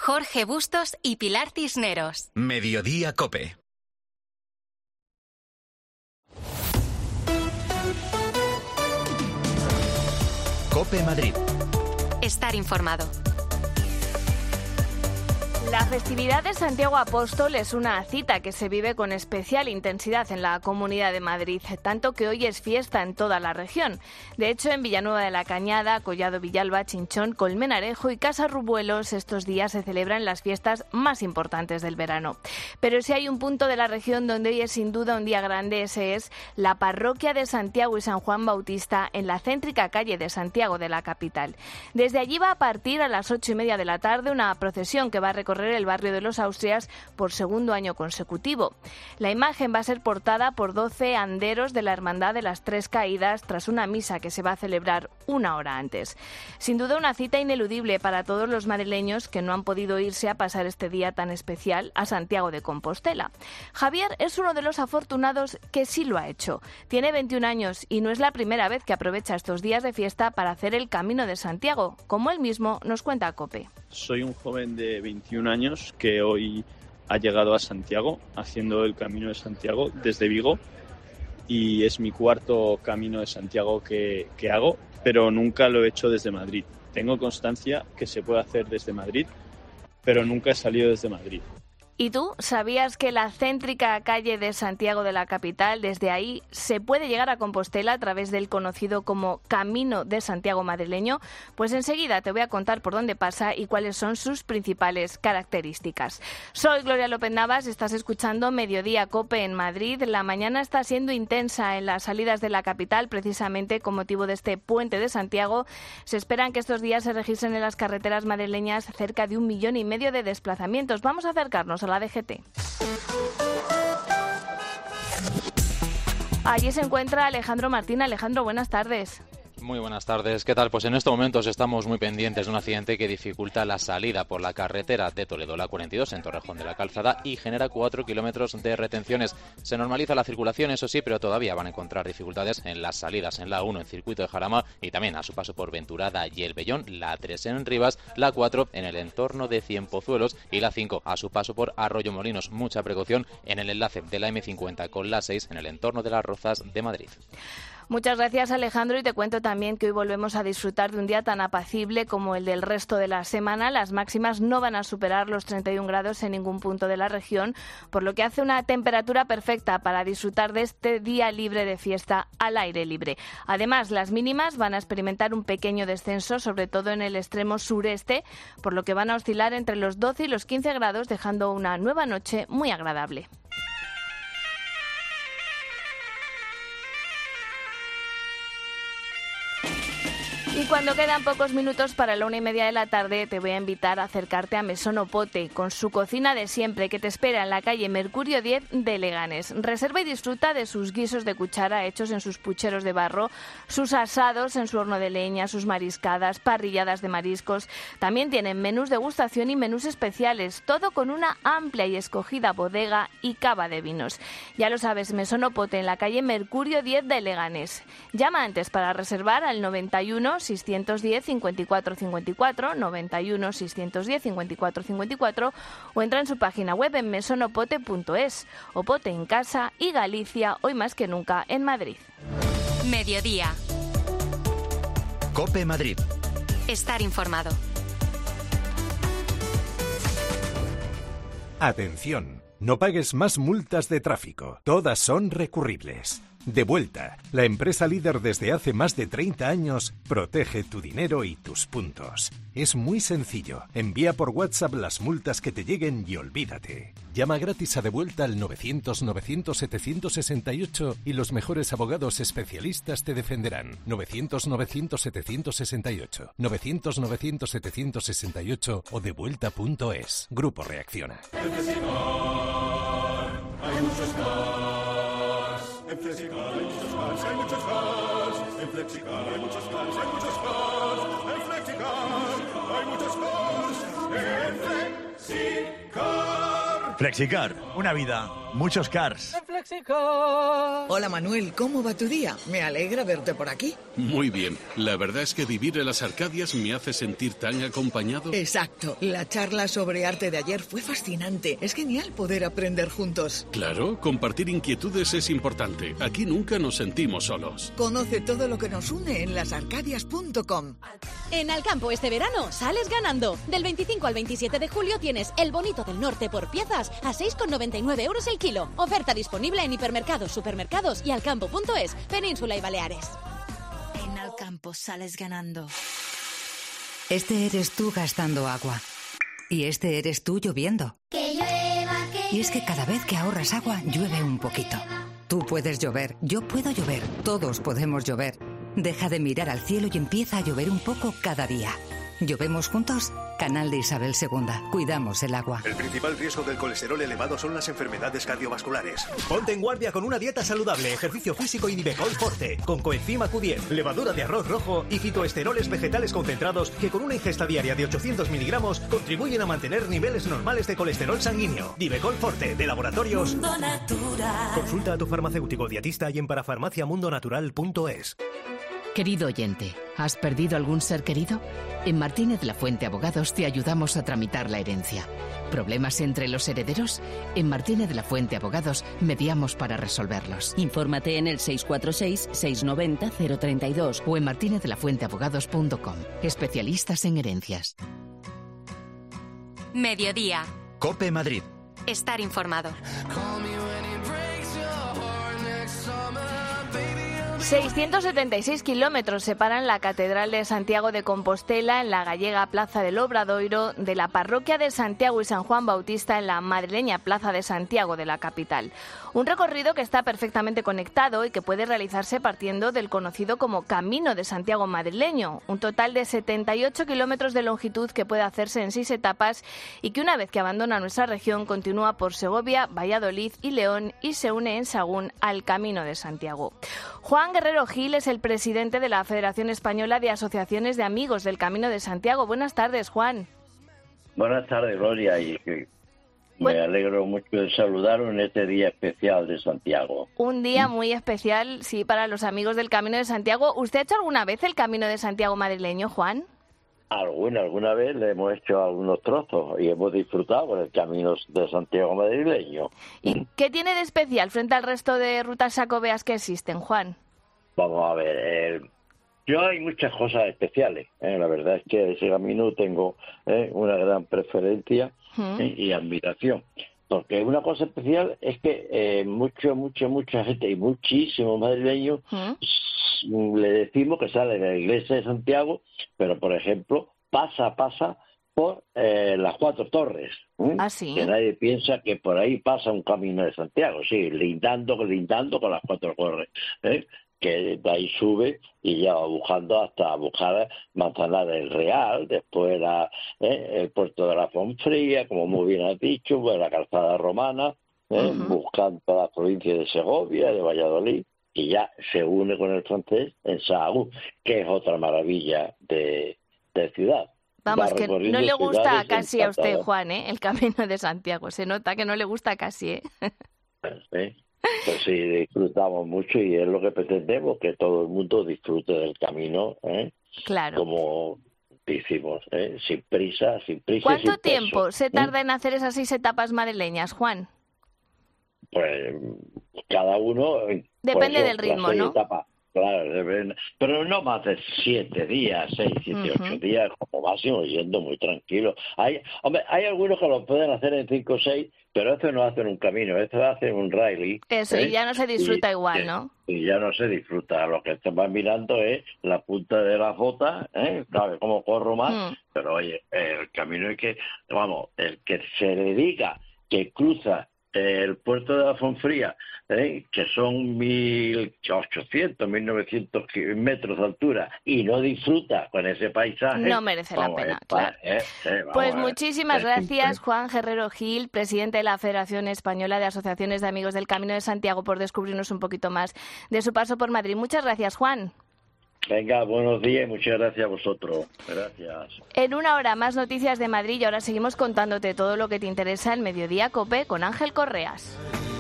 Jorge Bustos y Pilar Cisneros. Mediodía COPE. COPE Madrid. Estar informado. La festividad de Santiago Apóstol es una cita que se vive con especial intensidad en la Comunidad de Madrid, tanto que hoy es fiesta en toda la región. De hecho, en Villanueva de la Cañada, Collado Villalba, Chinchón, Colmenarejo y Casa Rubuelos estos días se celebran las fiestas más importantes del verano. Pero si hay un punto de la región donde hoy es sin duda un día grande, ese es la parroquia de Santiago y San Juan Bautista en la céntrica calle de Santiago de la capital. Desde allí va a partir a las 8:30 de la tarde una procesión que va a recorrer el barrio de los Austrias por segundo año consecutivo. La imagen va a ser portada por 12 anderos de la Hermandad de las Tres Caídas tras una misa que se va a celebrar una hora antes. Sin duda una cita ineludible para todos los madrileños que no han podido irse a pasar este día tan especial a Santiago de Compostela. Javier es uno de los afortunados que sí lo ha hecho. Tiene 21 años y no es la primera vez que aprovecha estos días de fiesta para hacer el Camino de Santiago, como él mismo nos cuenta a COPE. Soy un joven de 21 años que hoy ha llegado a Santiago haciendo el Camino de Santiago desde Vigo y es mi cuarto Camino de Santiago que hago, pero nunca lo he hecho desde Madrid. Tengo constancia que se puede hacer desde Madrid, pero nunca he salido desde Madrid. ¿Y tú sabías que la céntrica calle de Santiago de la capital, desde ahí se puede llegar a Compostela a través del conocido como Camino de Santiago madrileño? Pues enseguida te voy a contar por dónde pasa y cuáles son sus principales características. Soy Gloria López Navas, estás escuchando Mediodía COPE en Madrid. La mañana está siendo intensa en las salidas de la capital, precisamente con motivo de este puente de Santiago. Se esperan que estos días se registren en las carreteras madrileñas cerca de 1,5 millones de desplazamientos. Vamos a acercarnos a la DGT. Allí se encuentra Alejandro Martín. Alejandro, buenas tardes. Muy buenas tardes. ¿Qué tal? Pues en estos momentos estamos muy pendientes de un accidente que dificulta la salida por la carretera de Toledo, la 42, en Torrejón de la Calzada, y genera 4 kilómetros de retenciones. Se normaliza la circulación, eso sí, pero todavía van a encontrar dificultades en las salidas en la 1 en Circuito de Jarama y también a su paso por Venturada y El Vellón, la 3 en Rivas, la 4 en el entorno de Cienpozuelos y la 5 a su paso por Arroyomolinos. Mucha precaución en el enlace de la M50 con la 6 en el entorno de Las Rozas de Madrid. Muchas gracias, Alejandro, y te cuento también que hoy volvemos a disfrutar de un día tan apacible como el del resto de la semana. Las máximas no van a superar los 31 grados en ningún punto de la región, por lo que hace una temperatura perfecta para disfrutar de este día libre de fiesta al aire libre. Además, las mínimas van a experimentar un pequeño descenso, sobre todo en el extremo sureste, por lo que van a oscilar entre los 12 y los 15 grados, dejando una nueva noche muy agradable. Y cuando quedan pocos minutos para la 1:30 de la tarde, te voy a invitar a acercarte a Mesón Opote, con su cocina de siempre, que te espera en la calle Mercurio 10 de Leganés. Reserva y disfruta de sus guisos de cuchara hechos en sus pucheros de barro, sus asados en su horno de leña, sus mariscadas, parrilladas de mariscos. También tienen menús de degustación y menús especiales, todo con una amplia y escogida bodega y cava de vinos. Ya lo sabes, Mesón Opote, en la calle Mercurio 10 de Leganés. Llama antes para reservar al 91 610 54 54, 91 610 54 54, o entra en su página web en mesonopote.es. Opote en casa y Galicia, hoy más que nunca en Madrid. Mediodía. COPE Madrid. Estar informado. Atención, no pagues más multas de tráfico. Todas son recurribles. Devuelta, la empresa líder desde hace más de 30 años, protege tu dinero y tus puntos. Es muy sencillo. Envía por WhatsApp las multas que te lleguen y olvídate. Llama gratis a Devuelta al 900-900-768 y los mejores abogados especialistas te defenderán. 900-900-768, 900-900-768 o devuelta.es. Grupo Reacciona. Hay muchos cars. En Flexicar hay muchos cars, hay muchos cars. En Flexicar hay muchos cars, hay muchos cars. En Flexicar hay muchos cars. En Flexicar. Flexicar, una vida, muchos cars. En FlexiCar. Hola Manuel, ¿cómo va tu día? Me alegra verte por aquí. Muy bien. La verdad es que vivir en las Arcadias me hace sentir tan acompañado. Exacto. La charla sobre arte de ayer fue fascinante. Es genial poder aprender juntos. Claro, compartir inquietudes es importante. Aquí nunca nos sentimos solos. Conoce todo lo que nos une en lasarcadias.com. En Alcampo este verano sales ganando. Del 25 al 27 de julio tienes el bonito del norte por piezas a 6,99 € el kilo. Oferta disponible en hipermercados, supermercados y alcampo.es, Península y Baleares. En Alcampo sales ganando. Este eres tú gastando agua. Y este eres tú lloviendo. Que llueva, que y es que cada vez que ahorras agua, llueve un poquito. Tú puedes llover, yo puedo llover, todos podemos llover. Deja de mirar al cielo y empieza a llover un poco cada día. ¿Llovemos juntos? Canal de Isabel II. Cuidamos el agua. El principal riesgo del colesterol elevado son las enfermedades cardiovasculares. Ponte en guardia con una dieta saludable, ejercicio físico y Nivecol Forte, con coenzima Q10, levadura de arroz rojo y fitoesteroles vegetales concentrados que con una ingesta diaria de 800 miligramos contribuyen a mantener niveles normales de colesterol sanguíneo. Nivecol Forte, de Laboratorios Mundo Natural. Consulta a tu farmacéutico dietista y en parafarmaciamundonatural.es. Querido oyente, ¿has perdido algún ser querido? En Martínez de la Fuente Abogados te ayudamos a tramitar la herencia. ¿Problemas entre los herederos? En Martínez de la Fuente Abogados mediamos para resolverlos. Infórmate en el 646-690-032 o en martinezelafuenteabogados.com. Especialistas en herencias. Mediodía. COPE Madrid. Estar informado. 676 kilómetros separan la Catedral de Santiago de Compostela en la gallega Plaza del Obradoiro de la parroquia de Santiago y San Juan Bautista en la madrileña Plaza de Santiago de la capital. Un recorrido que está perfectamente conectado y que puede realizarse partiendo del conocido como Camino de Santiago madrileño, un total de 78 kilómetros de longitud que puede hacerse en 6 etapas y que una vez que abandona nuestra región continúa por Segovia, Valladolid y León y se une en Sagún al Camino de Santiago. Juan Guerrero Gil es el presidente de la Federación Española de Asociaciones de Amigos del Camino de Santiago. Buenas tardes, Juan. Buenas tardes, Gloria, y me alegro mucho de saludaros en este día especial de Santiago. Un día muy especial, sí, para los amigos del Camino de Santiago. ¿Usted ha hecho alguna vez el Camino de Santiago madrileño, Juan? Alguna vez le hemos hecho algunos trozos y hemos disfrutado con el Camino de Santiago madrileño. ¿Y qué tiene de especial frente al resto de rutas sacobeas que existen, Juan? Vamos a ver, yo hay muchas cosas especiales. La verdad es que ese camino tengo una gran preferencia y admiración. Porque una cosa especial es que mucha gente y muchísimos madrileños le decimos que sale de la iglesia de Santiago, pero por ejemplo pasa por las Cuatro Torres. ¿Ah, sí? Que nadie piensa que por ahí pasa un camino de Santiago, sí, lindando con las Cuatro Torres. Que de ahí sube y ya va buscando hasta buscar Manzanares del Real, después el puerto de la Fonfría, como muy bien has dicho, pues la calzada romana, buscando la provincia de Segovia, de Valladolid, y ya se une con el francés en Sahagún, que es otra maravilla de ciudad. Vamos, que no le gusta casi a usted, Juan, el Camino de Santiago. Se nota que no le gusta casi, Sí. Pues sí, disfrutamos mucho y es lo que pretendemos, que todo el mundo disfrute del camino, Claro. Como decimos, sin prisa. ¿Cuánto tiempo se tarda en hacer esas 6 etapas madrileñas, Juan? Pues cada uno... Depende del ritmo, ¿no? Etapas. Claro, pero no más de 7 días, 6, 7, 8 días, como máximo, yendo muy tranquilo. Hay algunos que lo pueden hacer en 5 o 6, pero esto no hacen un camino, esto hacen un rally. Eso, y ya no se disfruta igual, ¿no? Y ya no se disfruta. Lo que te van mirando es la punta de las botas, ¿sabes cómo corro más? Pero oye, el camino es que, el que se dedica, que cruza el puerto de la Fonfría, que son 1.800, 1.900 metros de altura, y no disfruta con ese paisaje, no merece la pena, claro. Pues muchísimas gracias, Juan Guerrero Gil, presidente de la Federación Española de Asociaciones de Amigos del Camino de Santiago, por descubrirnos un poquito más de su paso por Madrid. Muchas gracias, Juan. Venga, buenos días y muchas gracias a vosotros. Gracias. En una hora más noticias de Madrid y ahora seguimos contándote todo lo que te interesa en Mediodía COPE con Ángel Correas.